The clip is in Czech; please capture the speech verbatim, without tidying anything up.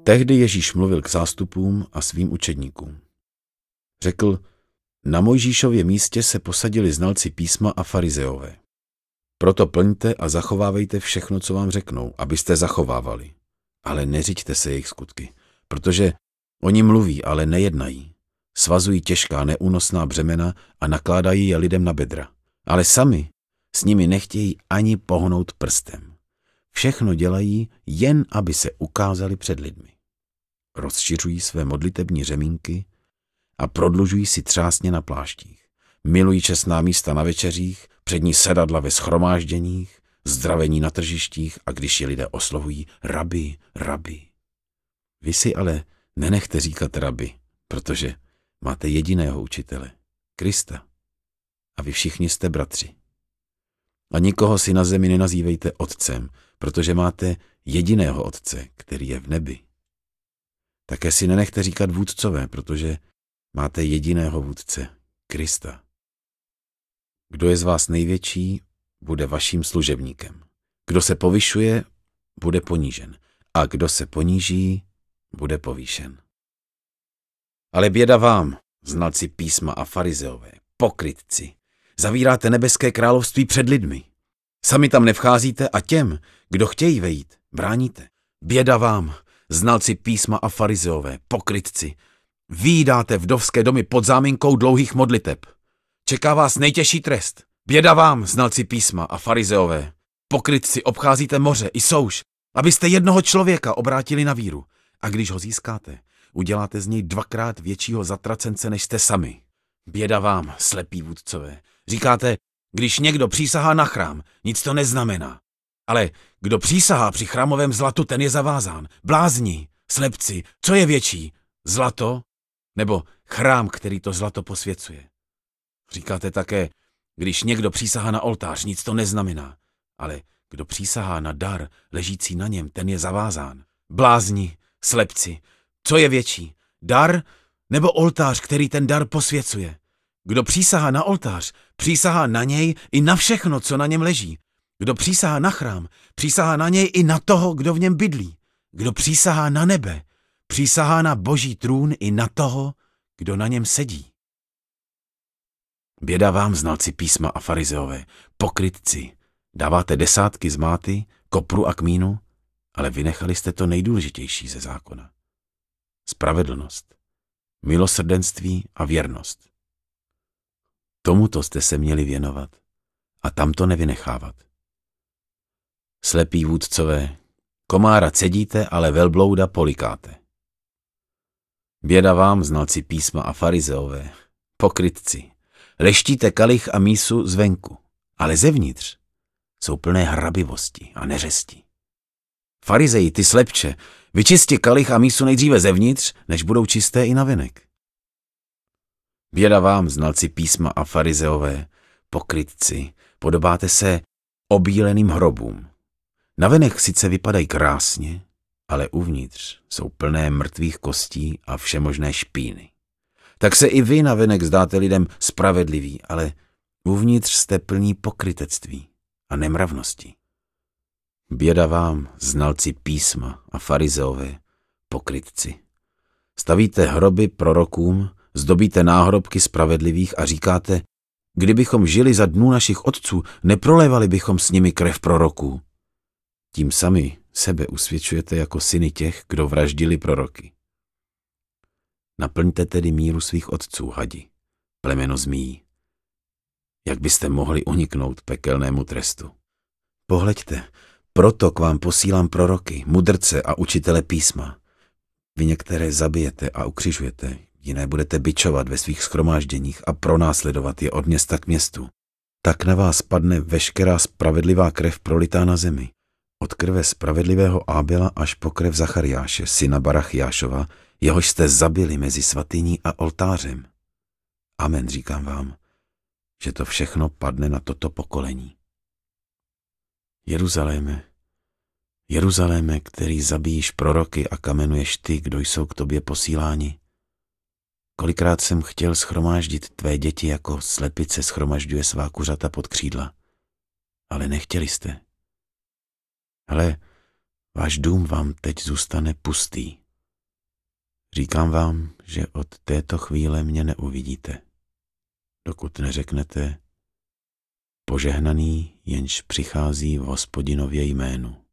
Tehdy Ježíš mluvil k zástupům a svým učedníkům. Řekl, na Mojžíšově místě se posadili znalci písma a farizeové. Proto plňte a zachovávejte všechno, co vám řeknou, abyste zachovávali. Ale neřiďte se jejich skutky, protože oni mluví, ale nejednají. Svazují těžká neúnosná břemena a nakládají je lidem na bedra. Ale sami s nimi nechtějí ani pohnout prstem. Všechno dělají, jen aby se ukázali před lidmi. Rozšiřují své modlitební řemínky a prodlužují si třásně na pláštích. Milují čestná místa na večeřích, přední sedadla ve shromážděních, zdravení na tržištích a když je lidé oslovují rabi, rabi. Vy si ale nenechte říkat rabi, protože máte jediného učitele, Krista. A vy všichni jste bratři. A nikoho si na zemi nenazývejte otcem, protože máte jediného otce, který je v nebi. Také si nenechte říkat vůdcové, protože máte jediného vůdce, Krista. Kdo je z vás největší, bude vaším služebníkem. Kdo se povyšuje, bude ponížen. A kdo se poníží, bude povýšen. Ale běda vám, znalci písma a farizeové, pokrytci. Zavíráte nebeské království před lidmi. Sami tam nevcházíte a těm, kdo chtějí vejít, bráníte. Běda vám, znalci písma a farizeové, pokrytci. Výdáte vdovské domy pod záminkou dlouhých modliteb. Čeká vás nejtěžší trest. Běda vám, znalci písma a farizeové. Pokrytci, obcházíte moře i souš, abyste jednoho člověka obrátili na víru. A když ho získáte, uděláte z něj dvakrát většího zatracence, než jste sami. Běda vám, slepí vůdcové. Říkáte, když někdo přísahá na chrám, nic to neznamená. Ale kdo přísahá při chrámovém zlatu, ten je zavázán. Blázni, slepci, co je větší? Zlato nebo chrám, který to zlato posvěcuje? Říkáte také, když někdo přísahá na oltář, nic to neznamená. Ale kdo přísahá na dar ležící na něm, ten je zavázán. Blázni, slepci, co je větší? Dar nebo oltář, který ten dar posvěcuje? Kdo přísahá na oltář, přísahá na něj i na všechno, co na něm leží. Kdo přísahá na chrám, přísahá na něj i na toho, kdo v něm bydlí. Kdo přísahá na nebe, přísahá na boží trůn i na toho, kdo na něm sedí. Běda vám, znalci písma a farizeové, pokrytci. Dáváte desátky z máty, kopru a kmínu, ale vynechali jste to nejdůležitější ze zákona. Spravedlnost, milosrdenství a věrnost. Tomuto jste se měli věnovat a tam to nevynechávat. Slepí vůdcové, komára cedíte, ale velblouda polikáte. Běda vám, znalci písma a farizeové, pokrytci. Leštíte kalich a mísu zvenku, ale zevnitř jsou plné hrabivosti a neřesti. Farizeji, ty slepče, vyčisti kalich a mísu nejdříve zevnitř, než budou čisté i navenek. Běda vám, znalci písma a farizeové, pokrytci, podobáte se obíleným hrobům. Navenek sice vypadají krásně, ale uvnitř jsou plné mrtvých kostí a všemožné špíny. Tak se i vy navenek zdáte lidem spravedliví, ale uvnitř jste plní pokrytectví a nemravnosti. Běda vám, znalci písma a farizeové, pokrytci. Stavíte hroby prorokům, zdobíte náhrobky spravedlivých a říkáte, kdybychom žili za dnů našich otců, neprolévali bychom s nimi krev proroků. Tím sami sebe usvědčujete jako syny těch, kdo vraždili proroky. Naplňte tedy míru svých otců, hadi, plemeno zmíjí. Jak byste mohli uniknout pekelnému trestu? Pohleďte, proto k vám posílám proroky, mudrce a učitele písma. Vy některé zabijete a ukřižujete, jiné budete bičovat ve svých shromážděních a pronásledovat je od města k městu. Tak na vás padne veškerá spravedlivá krev prolitá na zemi. Od krve spravedlivého Ábela až po krev Zachariáše, syna Barachjášova, jehož jste zabili mezi svatyní a oltářem. Amen, říkám vám, že to všechno padne na toto pokolení. Jeruzaléme, Jeruzaléme, který zabíjíš proroky a kamenuješ ty, kdo jsou k tobě posíláni. Kolikrát jsem chtěl shromáždit tvé děti, jako slepice shromažďuje svá kuřata pod křídla, ale nechtěli jste. Ale váš dům vám teď zůstane pustý. Říkám vám, že od této chvíle mě neuvidíte, dokud neřeknete: Požehnaný, jenž přichází v Hospodinově jménu.